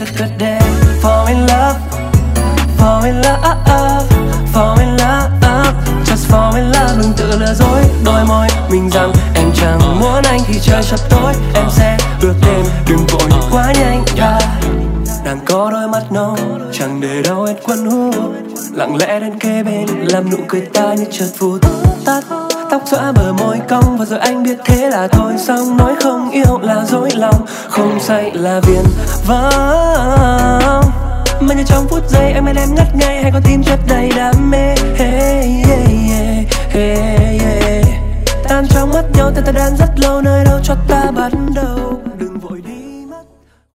thật đẹp. Fall in love, fall in love, fall in love, just fall in love. Đừng tự lừa dối đôi môi mình rằng em chẳng muốn anh khi trời sắp tối. Em sẽ ước đêm đừng vội quá nhanh. Nàng có đôi mắt nâu chẳng để đâu hết quấn hút, lặng lẽ đến kế bên làm nụ cười ta như chợt vụt tắt. Tóc xõa bờ môi cong và rồi anh biết thế là thôi xong. Nói không yêu là dối lòng, không say là viển vông. Mà như trong phút giây em em ngất ngây, hay có tim chất đầy đam mê. Hey, hey, hey, hey, hey. Tan trong mắt nhau ta đang rất lâu, nơi đâu cho ta bắt đầu.